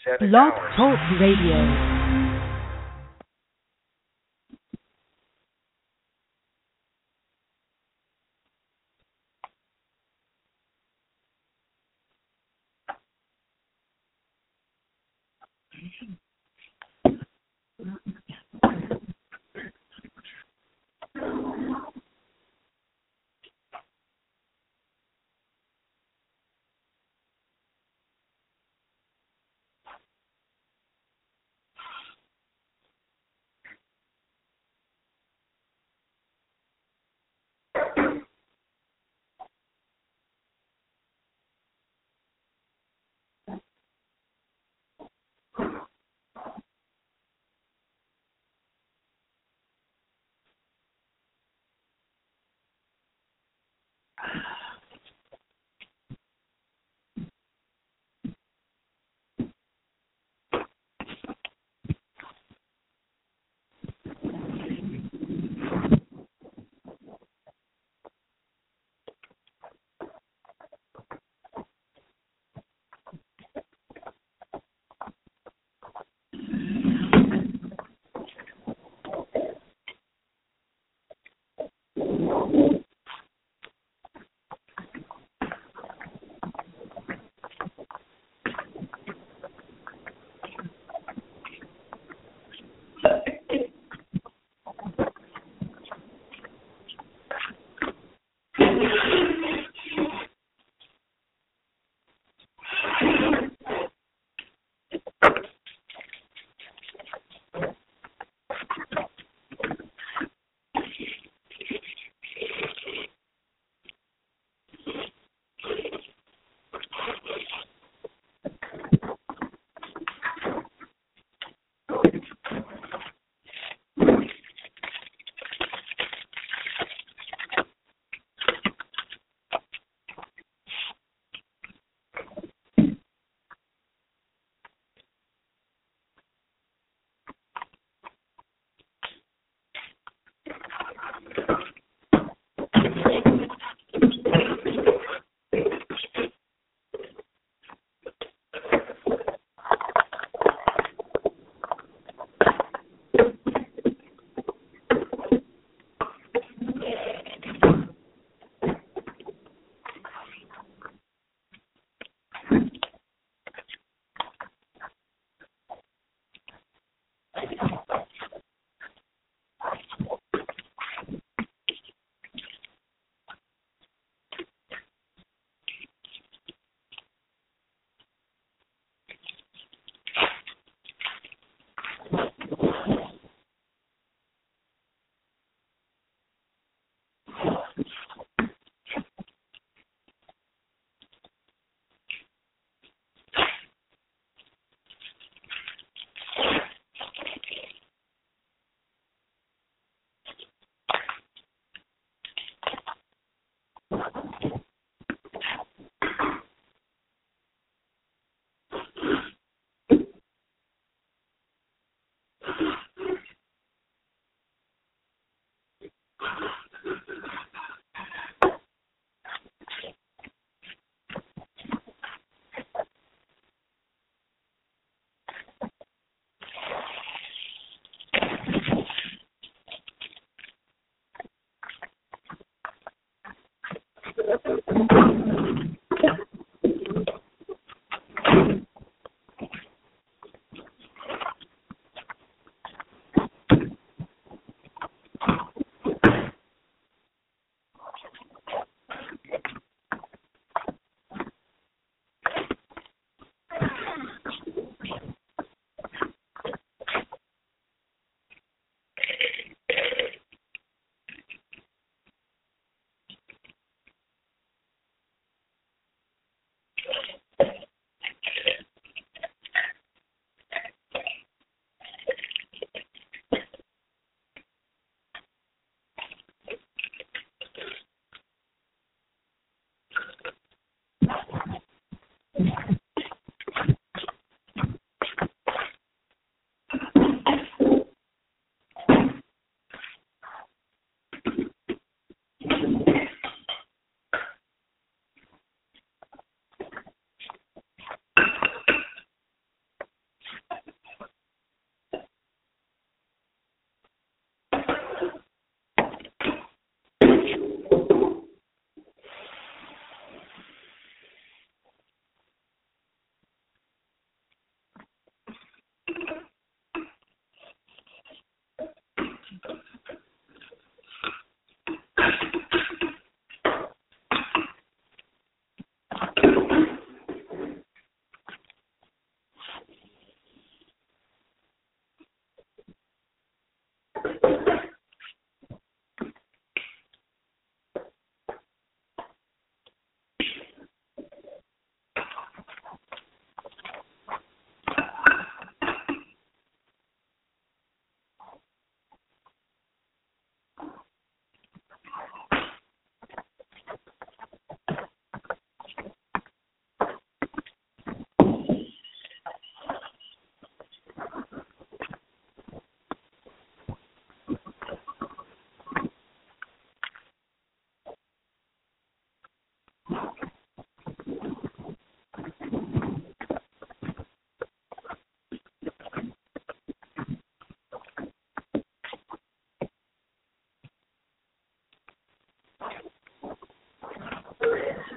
7 Blog hours. Talk Radio.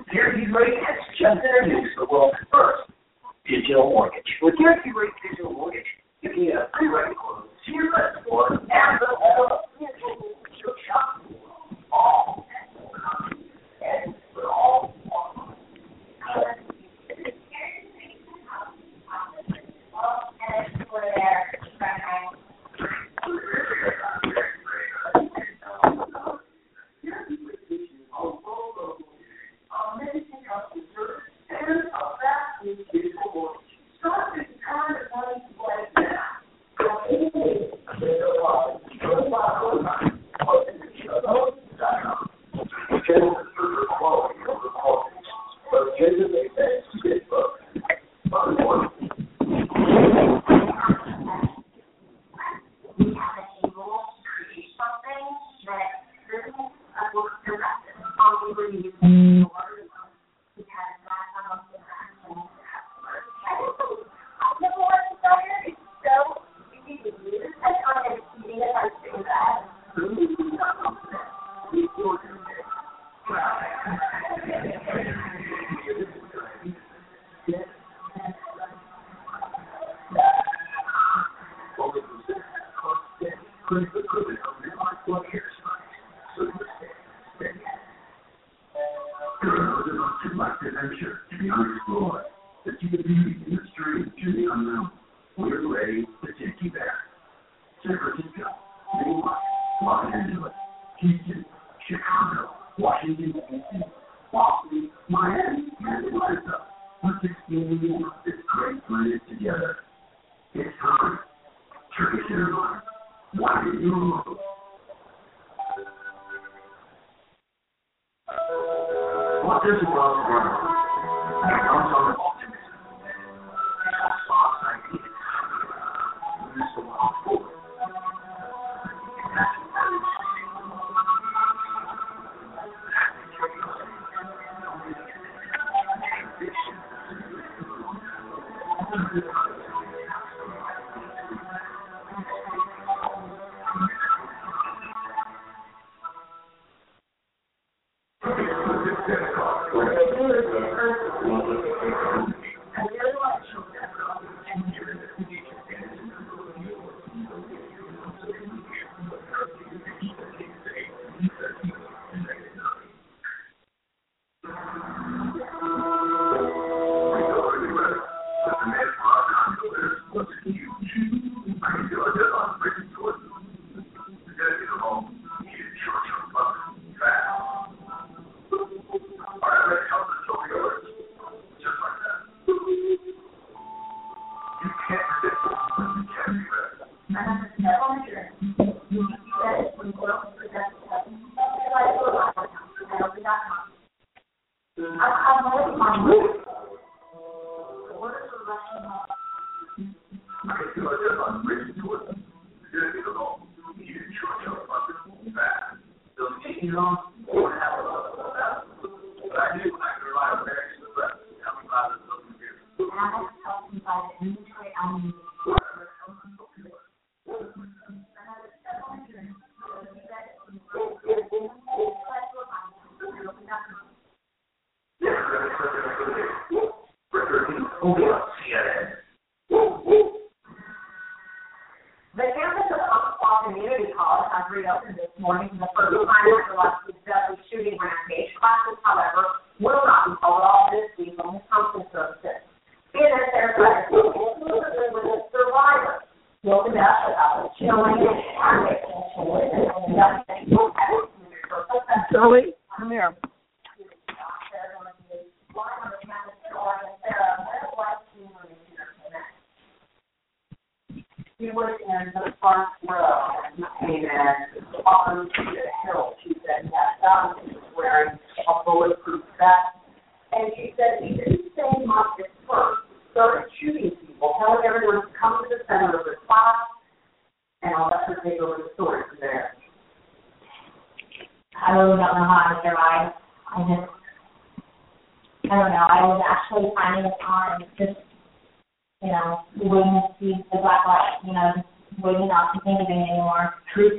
Guaranteed Rate has just introduced the world's first digital mortgage. With Guaranteed Rate Digital Mortgage, you can get a pre-ready quote to your credit score and the whole shop all and for all.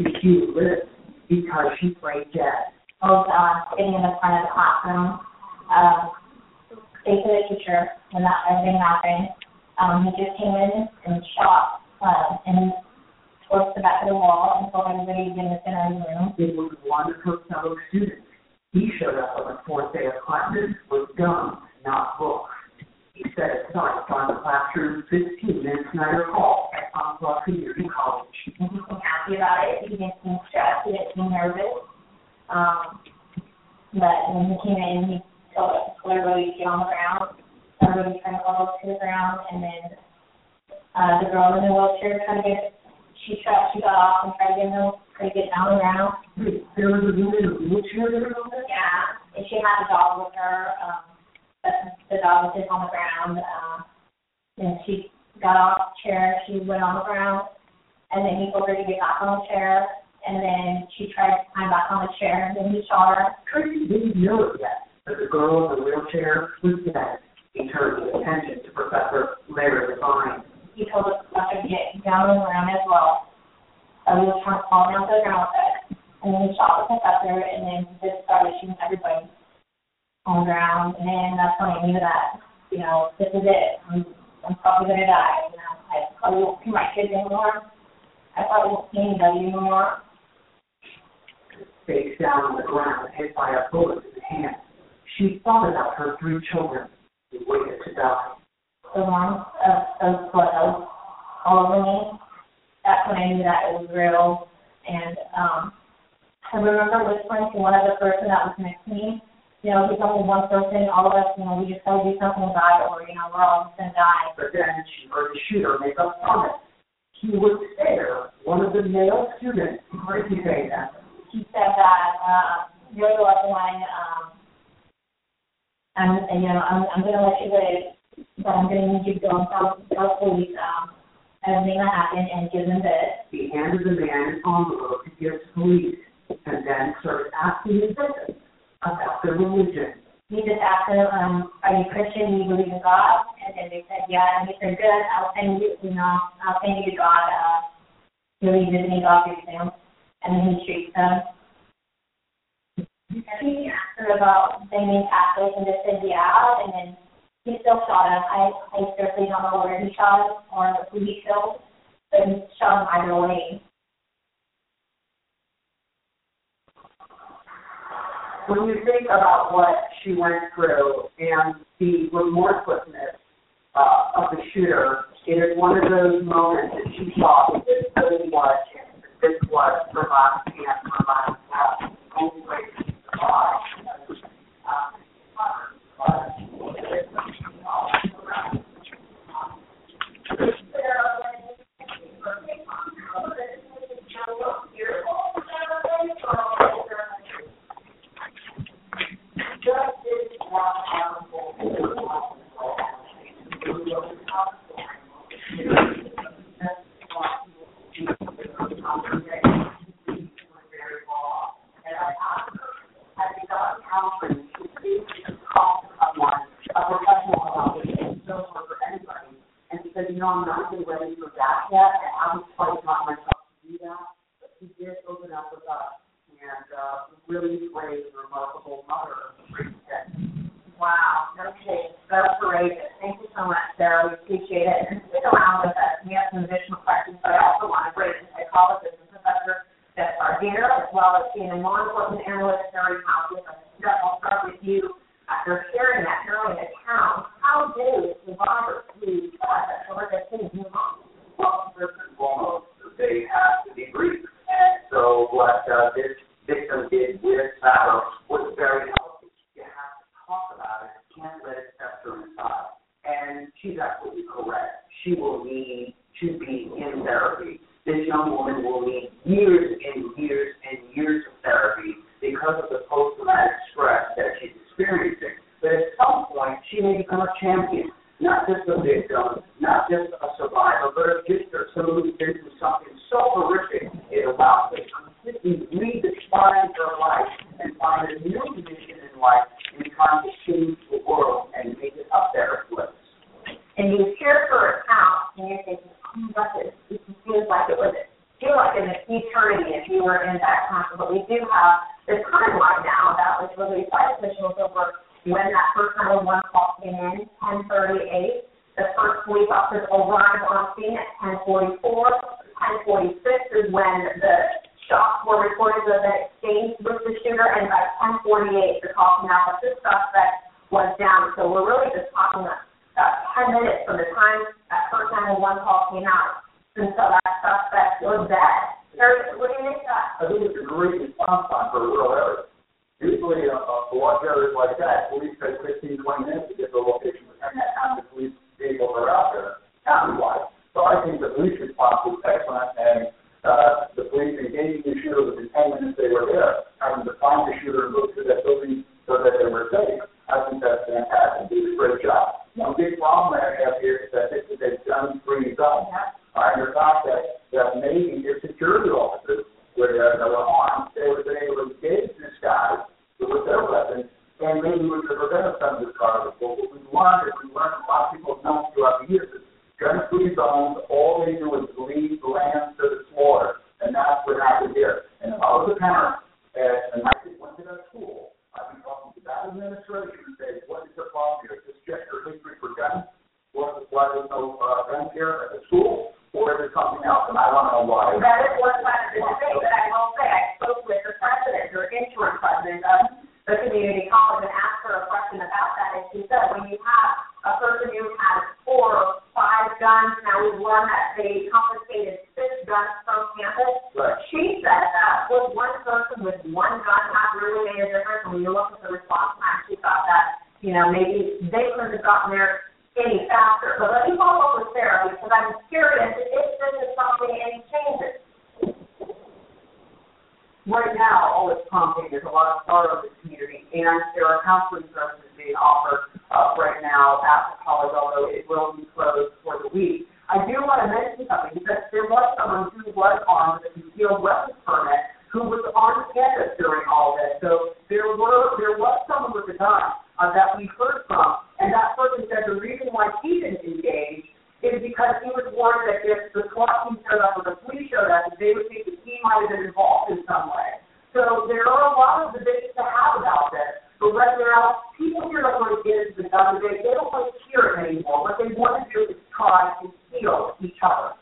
Because she's great, Jess. Sitting in the front of the classroom, say to the teacher when that everything happened. He just came in and shot and towards the back of the wall and told everybody to get in the room. It was one of her fellow students. He showed up on the fourth day of classes with guns, not books. He set it aside from the classroom 15 minutes Snyder Hall at Aqua Community College. He seemed happy about it. He didn't seem stressed. He didn't seem nervous. But when he came in, he told everybody to get on the ground. Everybody kind of leveled to the ground, and then the girl in the wheelchair she got off and tried to get down the ground. There was a woman in a wheelchair there? Yeah, and she had a dog with her. The dog was just on the ground. And she got off the chair. She went on the ground, and then he told her to get back on the chair. And then she tried to climb back on the chair, and then he shot her. Tracy didn't know it yet, but the girl in the wheelchair was dead. He turned his attention to Professor Larry Devine. He told the professor to get down on the ground as well. He was trying to fall down to the ground with it. And then he shot the professor, and then just started shooting everybody on the ground. And then that's when I knew that, this is it. I'm probably going to die. I probably won't see my kids anymore. I probably won't see anybody anymore. Face down on the ground, hit by a bullet in the hand. She thought about her 3 children who waited to die. The one of blood all over me. That's when I knew that it was real. And I remember whispering to one other person that was next to me, he's only one person, all of us, we just got to do something about it, or, we're all just going to die. But then she heard the shooter make a promise. He would spare one of the male students. What did he say then? He said that, you're the lucky one, I'm going to let you live, but I'm going to need you to go and tell police everything that happened and give them this. He handed the man an envelope to give to police, and then started asking his victims about their religion. He just asked them, are you Christian? Do you believe in God? And then they said, yeah. And he said, good. I'll send you to God. Really visiting God through them. And then he shoots them. And he asked them about them being Catholic, and they said, yeah. And then he still shot him. I seriously don't know where he shot him or who he killed, but he shot him either way. When you think about what she went through and the remorselessness of the shooter, it is one of those moments that she thought this really was it. This was her last chance, her last path, only way to survive. I'm not even ready for that yet, and I was quite not myself to do that, but he did open up with us, and really great, remarkable mother. Wow, okay, so courageous. Thank you so much, Sarah. We appreciate it. And stick around with us. We have some additional questions, but I also want to bring in psychologist and Professor Beth Gardiner, as well as being a law enforcement analyst, Sarah Thompson. I'll start with you. After hearing that harrowing account, how do survivors who or their things move on? Well, first and foremost, they have to be brief. So what this victim did with Sarah was very healthy. You have to talk about it. You can't let it fester inside. And she's absolutely correct. She will need to be in therapy. This young woman will need years and years and years of therapy because of the post-traumatic stress that she's experiencing. But at some point, she may become a champion, not just a victim, not just a survivor, but a victor, someone who's been through something so horrific it allows her to completely redefine her life and find a new mission in life in trying to change the world and make it up there in place. And you hear her account, and you're thinking, oh my gosh, it feels like it was an eternity if you were in that time. But we do have the timeline now that was released by officials over when that arrived on scene at 10:44. 10:46 is when the shots were reported to have been exchanged with the shooter, and by 10:48, they're talking now that this suspect was down. So we're really just talking about 10 minutes from the time that first 911 call came out until that suspect was dead. Terry, what do you think of that? I think it's a great response time for a rural area. Usually, for large areas like that, police take 15, 20 minutes to get to the location, and that time the police vehicles are out there, county-wide. So I think the police response was excellent, and the police engaging the shooter within 10 minutes they were there, having to find the shooter and move to that building so that they were safe. I think that's fantastic. They did a great job. One big problem I have here is that it's a gun-free zone. And the fact that maybe your security officers, where they were armed, they would have been able to engage this guy with their weapons, and maybe we could prevent some of this carnage. But what we've learned, a lot of people have known throughout the years, is gun-free zones, all they do is lead lambs to the slaughter, and that's what happened here. And if I was a parent, and my kid went to that school, I'd be talking to that administration and say, what is the problem here? Is this just your history for guns? Why there's no guns here at the school? Or is it something else? And I don't know why. That is one side of the debate, but I will say I spoke with the president or interim president of the community college and asked her a question about that. And she said, when you have a person who has 4 or 5 guns, now we've learned that they confiscated 6 guns from campus. Right. She said that was one person with 1 gun not really made a difference. And when you look at the response time, she thought that, maybe they couldn't have gotten there any faster. But let me follow up with Sarah because I'm curious if this is something any changes. Right now, all it's prompting is a lot of sorrow in the community, and there are counseling services being offered right now at the college, although it will be closed for the week. I do want to mention something because there was someone who was armed with a concealed weapons permit who was on campus during all this. So there was someone with a gun that we heard from, and that person said the reason why he didn't engage is because he was worried that if the SWAT team showed up or the police showed up, they would think that he might have been involved in some way. So there are a lot of debates to have about this. But right now, people here don't want to get into the gun debate. They don't want to hear it anymore. What they want to do is try to heal each other.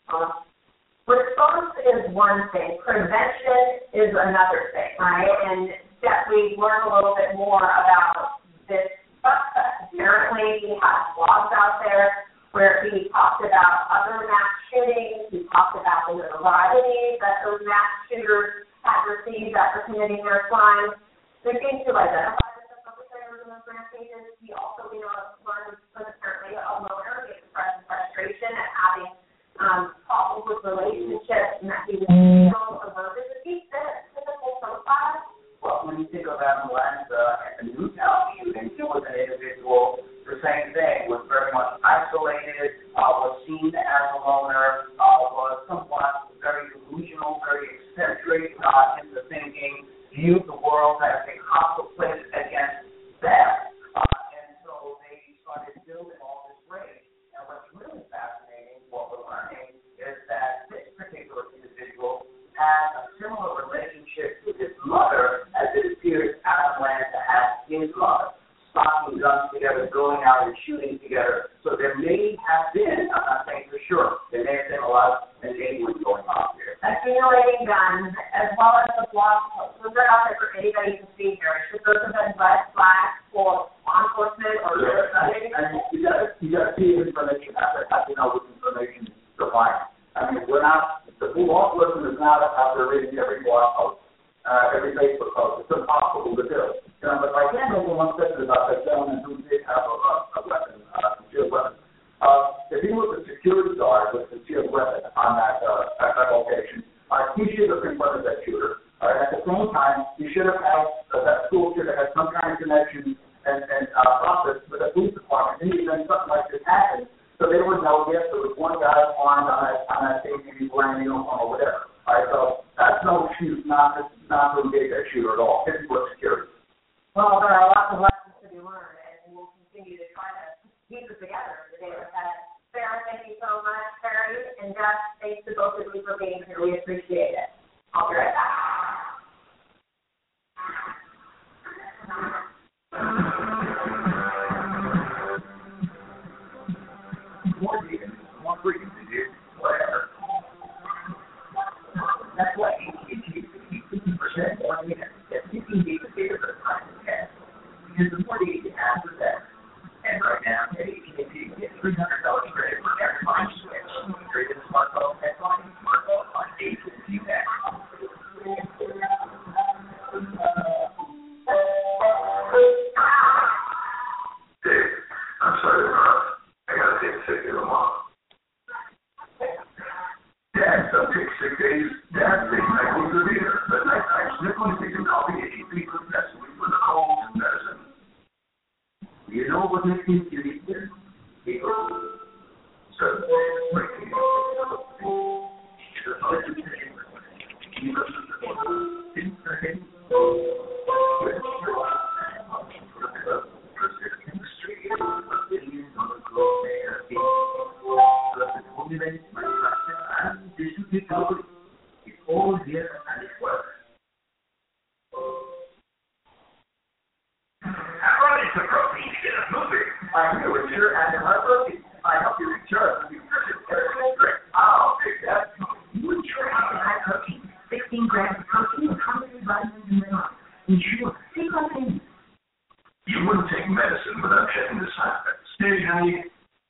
Response is one thing. Prevention is another thing, right? And that we learn a little bit more about this suspect. Apparently, he has blogs out there where he talked about other mass shootings. He talked about the notoriety that those mass shooters had received after committing their crimes. There seems to identify the perpetrators in those rampages. He also, learned apparently a loner, he expressed frustration at having problems with relationships and that he was averted. Is he fit a typical profile? Well, when you think of Adam Lanza and the Newtown shooting, he was an individual, the same thing, was very much isolated, was seen as a loner, was somewhat very delusional, very eccentric in the thinking, viewed the world as a hostile place against them. And so they started building all this rage. And what's really fascinating, what we're learning, is that this particular individual has a similar relationship with his mother as it appears Adam Lanza has his mother, stocking guns together, going out and shooting together. So there may have been, I'm not saying for sure, there may have been a lot of enabling going on here. Accumulating guns, as well as the blog posts. Those are out there for anybody to see here. Should those have been red flags for law enforcement or and you got to see information out there. How do you know what information to find? I mean, the law enforcement is not out there reading every blog post, every Facebook post. It's impossible to do. But I can't remember one sentence about that gentleman who did have a weapon, a concealed weapon. If he was a security guard with a concealed weapon on that location, he should have confronted that shooter. At the same time, he should have had, that school should have had some kind of connection and process with the police department. And then something like this happened, so they would know, yes, there was one guy armed on that station, he's wearing a uniform or whatever. So that's no excuse not to engage that shooter at all. It's for security. Well, there are lots of lessons to be learned, and we'll continue to try to piece it together today with that. Sarah, thank you so much. Terry and Jeff, thanks to both of you for being here. We appreciate it. I'll be right back. More days, Dad thinks I need the beer. But nighttime, sniffling, taking coffee, and eating pizza, nesting with the cold and medicine. You know what makes me unique here? People. So, breaking I'm here with your and my protein. I help you recharge the nutrition drink. I'll take that. You would try high protein, 16 grams of protein, 100 vitamins and minerals. Ensure sleep on things. You wouldn't take medicine without checking the side effects. Hey, honey.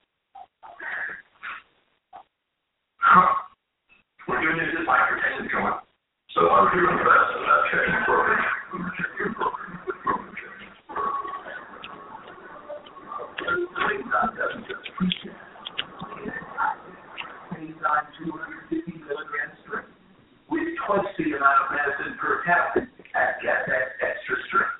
We're doing this if hypertension going. So I'm doing the best without checking the program. On 250 milligram strength, with twice the amount of medicine per tablet at extra strength.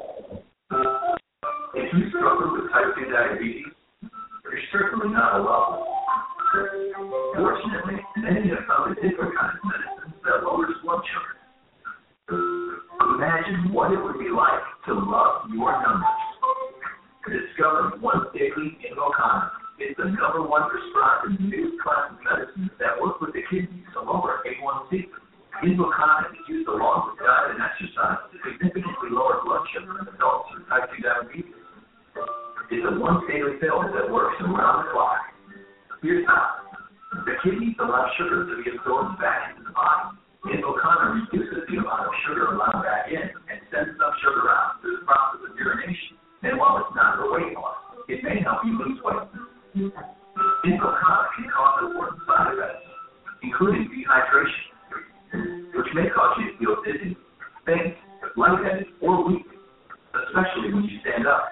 If you struggle with type 2 diabetes, you're certainly not alone. Fortunately, many have found a different kind of medicine that lowers blood sugar. Imagine what it would be like to love your numbers. Discover once daily Invocaine. It's the #1 prescribed new class of medicines that work with the kidneys to lower A1C. Invocaine is used along with diet and exercise to significantly lower blood sugar in adults with type 2 diabetes. It's a once daily pill that works around the clock. Here's how. The kidneys allow sugar to be absorbed back into the body. Invocaine reduces the amount of sugar allowed back in and sends enough sugar out through the process of urination. And while it's not for weight loss, it may help you lose weight. Invocaine can cause important side effects, including dehydration, which may cause you to feel dizzy, faint, lightheaded, or weak, especially when you stand up.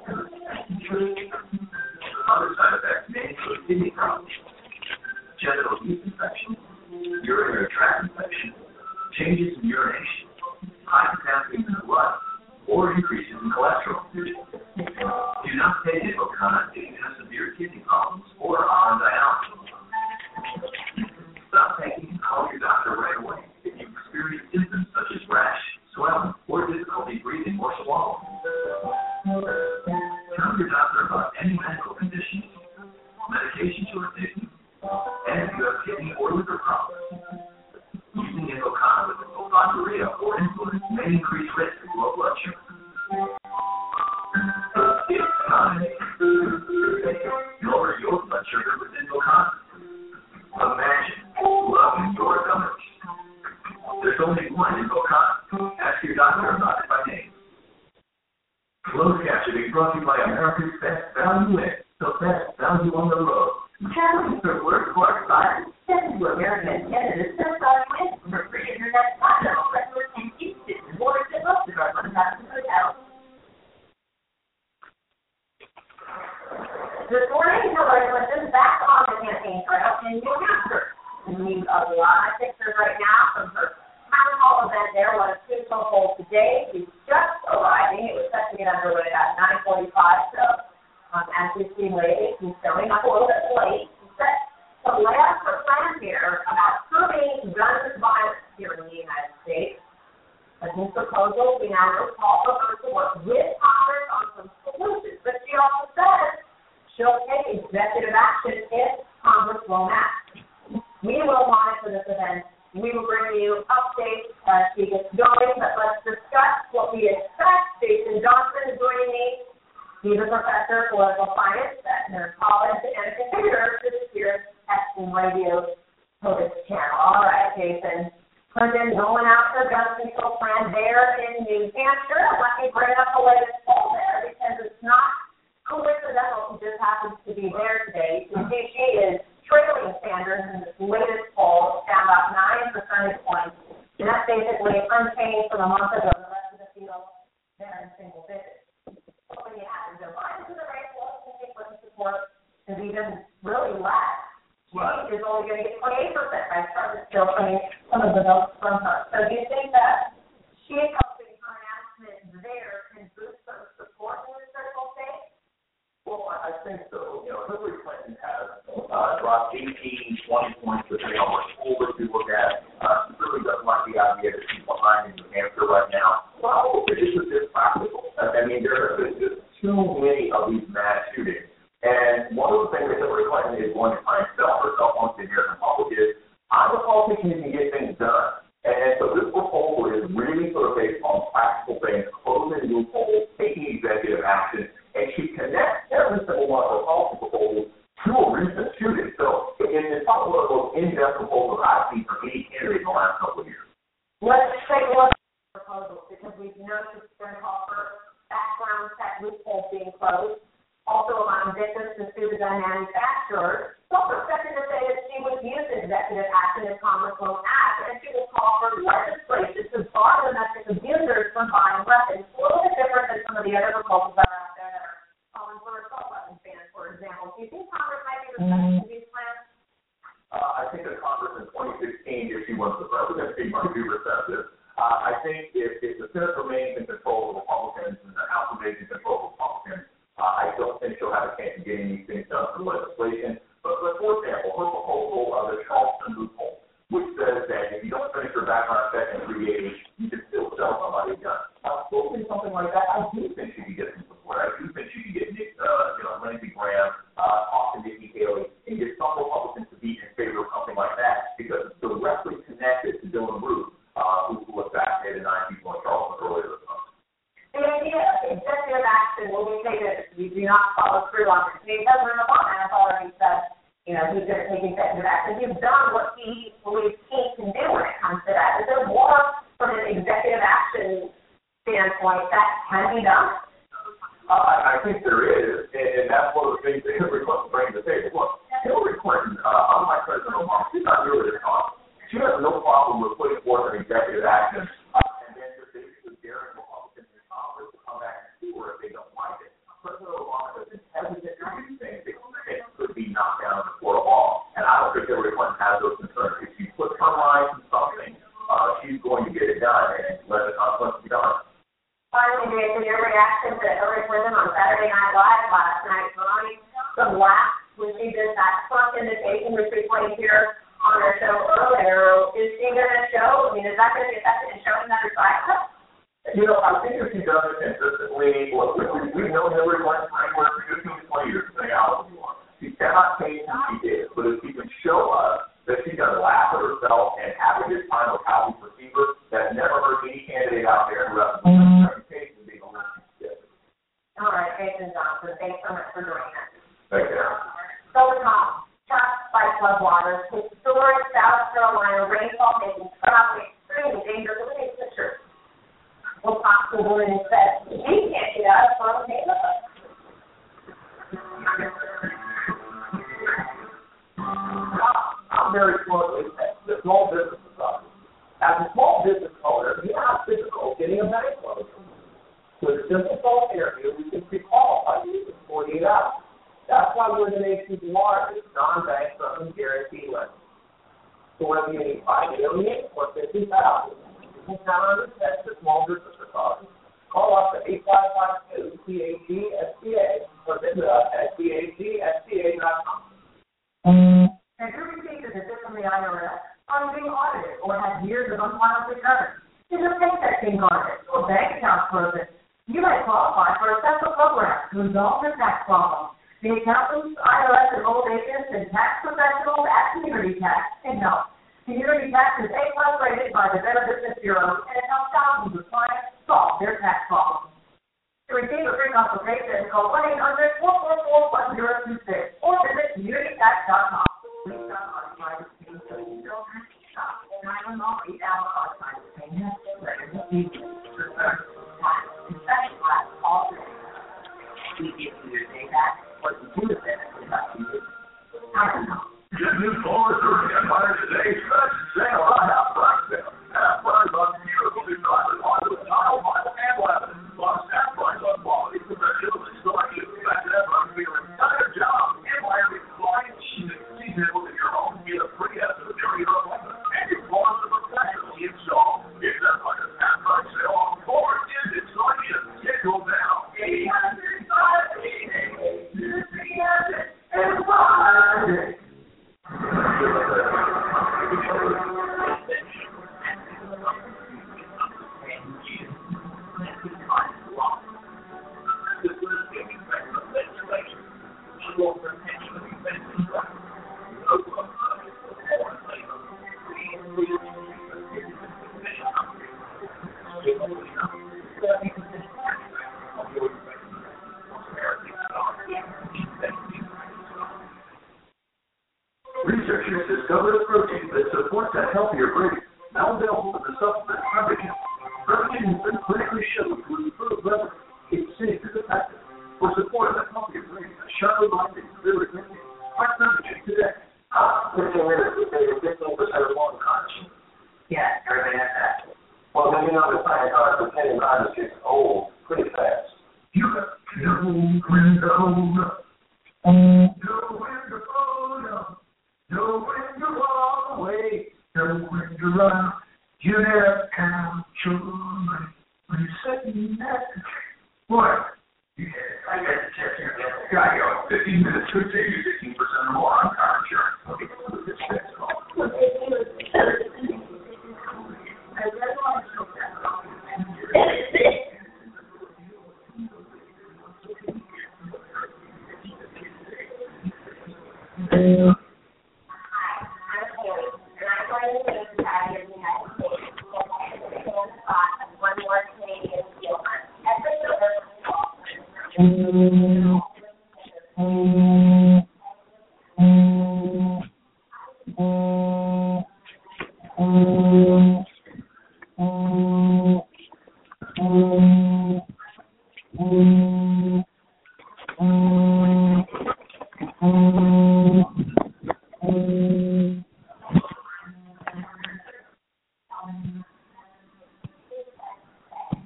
Other side effects may include kidney problems, genital yeast infection, urinary tract infection, changes in urination, high potassium in the blood, or increases in cholesterol. Do not take Invocaine if you have severe kidney problems or are on dialysis. Stop taking and call your doctor right away if you experience symptoms such as rash, swelling, or difficulty breathing or swallowing. Tell your doctor about any medical conditions, medications you are taking, and if you have kidney or liver problems. Using Invocaine with sulfonylurea or insulin may increase risk of low blood sugar. It's time to lower your blood sugar with Invocaine. Imagine loving your numbers. There's only one Invocaine. Ask your doctor about it by name. Closed captioning brought to you by America's Best Value In, the best value on the road. Challenge for workforce fund. Send to American candidates just on Wednesday for free internet content customers in Houston, Warren, and most of our 1,000 hotels. This morning, Hillary Clinton back on the campaign trail in New Hampshire. We need a lot of pictures right now from her town hall event there. What a peaceful hold today. She's just arriving. It was set to get underway at 9:45, so as we see lady, she's showing up a little bit late. She set to lay out her plan here about curbing gun violence here in the United States. A new proposal, we now will call for her to work with Congress on some solutions, but she also says she'll take executive action if Congress won't act. We will monitor this event. We will bring you updates as she gets going, but let's discuss what we expect. Jason Johnson is joining me. He's a professor of political science at Merritt College and a contributor to this year's Exxon Radio POTUS channel. All right, Jason. Clinton rolling out her gun control plan there in New Hampshire. Let me bring up the latest poll there because it's not coincidental. She just happens to be there today. You can see she is trailing Sanders in this latest poll, down about 9 percentage points. And that's basically unchanged from a month ago. The rest of the field, they're in single digits. When you add Joe Biden to the race, well, I think what support is even really less. She is only going to get 28%. I started still putting some of the notes from her. So do you think that she is helping her announcement there can boost her support in this critical state? Well, I think so. Hillary Clinton has dropped 18, 20 points depending on what poll that you look at. She really doesn't like the idea that she's behind in New Hampshire right now. Well, it's just practical. I mean, there are just too many of these mass shootings. And one of the things that Hillary Clinton is going to try and sell herself on to the American public is, I'm a politician who can get things done. And so this proposal is really sort of based on practical things, closing loopholes, taking executive action, and she connects every single one of her policy proposals to a recent shooting. So it's probably one of the most in-depth proposals I've seen from any candidate in the last couple of years. Let's take a look at the proposals because we've noticed it's going to call for background check loopholes being closed, also allowing victims to sue the gun manufacturers. It's also expected to say that she would use executive action if Congress won't act, and she will call for legislation to bar domestic abusers from buying weapons. A little bit different than some of the other proposals that are out there that are calling for assault weapons ban, for example. Do you think Congress might be responding to these plans? I think that Congress in 2016, if she was the presidency, might be receptive. I think if the Senate remains in control of Republicans and the House remains in control of Republicans, I don't think she'll have a chance of getting these things done through legislation. But for example, her proposal of the Charleston loophole, which says that if you don't finish your background check in 3 days, you can still sell somebody a gun. Something like that, I do think she could get some support. I do think she could get Lindsey Graham, talk to Nikki Haley, and get some Republicans to be in favor of something like that because it's directly connected to Dylan Roof, who assassinated 9 people in Charleston earlier this month. The idea of executive action, when we say that we do not follow through on it, President Obama has already said, he's going to take executive action. He's done what he believes he can do when it comes to that. Is there more from an executive action standpoint that can be done? I think there is, and that's one of the things that Hillary Clinton brings to the table. Look, Hillary Clinton, unlike President Obama, she's not really a cause. She has no problem with putting forth an executive action and then just basically daring Republicans in Congress to come back and sue her if they don't like it. President Obama has been hesitant to do things that could be knocked down in the court of law, and I don't think Hillary Clinton has those concerns. If she puts her mind to something, she's going to get it done and let the consequences be done. Finally, Jason, your reaction to Hillary Clinton on Saturday Night Live last night, throwing some laughs when she did that first invitation, which we played here on our show earlier. Is she going to show? I mean, is that going to be effective in showing that her side? I think if she does it consistently, look, we've known Hillary Clinton for 15 to 20 years, say how you want. She cannot change who she is, but if she can show us that she can laugh at herself and have a good time with how we perceive her, that's never hurt any candidate out there who has a reputation of being a lesbian. All right, Jason Johnson, thanks so much for joining us. Thank you. So, Tom, trapped by floodwaters, historic South Carolina rainfall making travel extremely dangerous. Look at these pictures. We'll talk to the woman who said, she can't get out of the neighborhood. I'm very close with the small business society. As a small business owner, you have difficult getting a bank loan. With a simple phone interview, we can pre-qualify you in 48 hours. That's why we're the nation's largest non-bank loan guarantee lender. So whether you need $5 million or $50,000, you can count on the Texas Small Business Authority. Call us at 8552-PAG-SBA or visit us at PAG-SBA.com. And every cases that sit from the IRS are being audited or have years of unfiled returns. Is a paycheck being audited or bank account frozen? You might qualify for a special program to resolve your tax problem. The accountants, IRS enrolled agents, and tax professionals at Community Tax can help. Community Tax is A+ rated by the Better Business Bureau, and it helps thousands of clients solve their tax problems. To receive a free consultation, call 1-800-444-1026 or visit CommunityTax.com. Please stop by private children shop in 918 Alabama Pennsylvania. We give you your day back. What you do with it is up to you. I don't know. Good news for Empire today. Special sale on half price sale. Half price on beautiful new drivers, auto, tile, model, and weapons. Plus half price on quality professionals and selection. Back to that, I'm feeling. Got a job. Empire is flying. She's able to your home. Get a free estimate during your appointment, and your forms are professionally installed. Is that like a half-price sale, or is it slightly scheduled now? 800-588-2300 Researchers discovered a protein that supports a healthier brain, now available in the supplement Prevagen. Prevagen has been clinically shown to improve memory, it's safe and effective, for support of a healthier brain, a sharper mind, and clearer thinking. Try Prevagen today. 15 minutes would save 15% of lung function. Yeah, everybody has that. Well, then you know the plant cards for 10 times gets old pretty fast. You got to know when to hold up, know when to fold up, know when to walk away, know when to run. You never count your money when you're sitting at the tree. What? Yeah, I got to check here. Got you. 15 minutes could save you 15% or more on car insurance. Okay, this fits all.